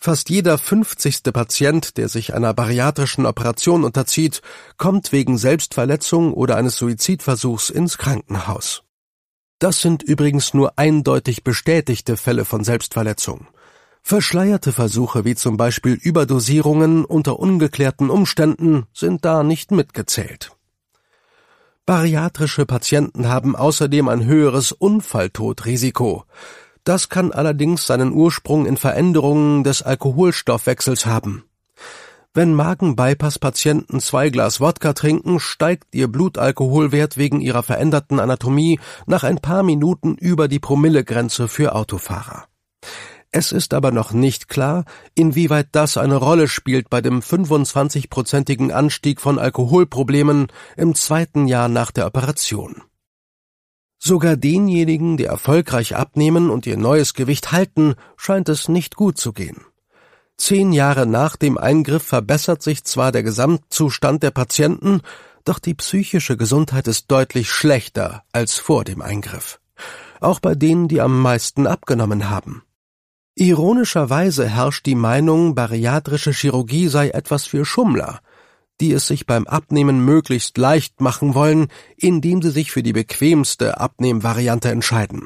Fast jeder 50. Patient, der sich einer bariatrischen Operation unterzieht, kommt wegen Selbstverletzung oder eines Suizidversuchs ins Krankenhaus. Das sind übrigens nur eindeutig bestätigte Fälle von Selbstverletzung. Verschleierte Versuche wie zum Beispiel Überdosierungen unter ungeklärten Umständen sind da nicht mitgezählt. Bariatrische Patienten haben außerdem ein höheres Unfalltodrisiko. Das kann allerdings seinen Ursprung in Veränderungen des Alkoholstoffwechsels haben. Wenn Magen-Bypass-Patienten 2 Glas Wodka trinken, steigt ihr Blutalkoholwert wegen ihrer veränderten Anatomie nach ein paar Minuten über die Promillegrenze für Autofahrer. Es ist aber noch nicht klar, inwieweit das eine Rolle spielt bei dem 25-prozentigen Anstieg von Alkoholproblemen im 2. Jahr nach der Operation. Sogar denjenigen, die erfolgreich abnehmen und ihr neues Gewicht halten, scheint es nicht gut zu gehen. 10 Jahre nach dem Eingriff verbessert sich zwar der Gesamtzustand der Patienten, doch die psychische Gesundheit ist deutlich schlechter als vor dem Eingriff. Auch bei denen, die am meisten abgenommen haben. Ironischerweise herrscht die Meinung, bariatrische Chirurgie sei etwas für Schummler, die es sich beim Abnehmen möglichst leicht machen wollen, indem sie sich für die bequemste Abnehmvariante entscheiden.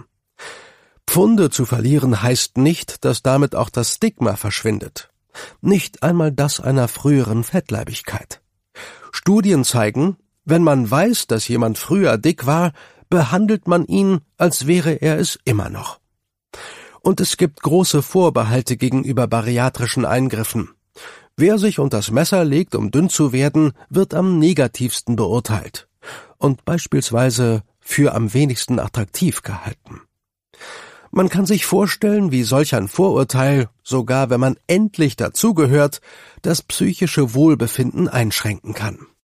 Pfunde zu verlieren heißt nicht, dass damit auch das Stigma verschwindet. Nicht einmal das einer früheren Fettleibigkeit. Studien zeigen, wenn man weiß, dass jemand früher dick war, behandelt man ihn, als wäre er es immer noch. Und es gibt große Vorbehalte gegenüber bariatrischen Eingriffen. Wer sich unters Messer legt, um dünn zu werden, wird am negativsten beurteilt und beispielsweise für am wenigsten attraktiv gehalten. Man kann sich vorstellen, wie solch ein Vorurteil, sogar wenn man endlich dazugehört, das psychische Wohlbefinden einschränken kann.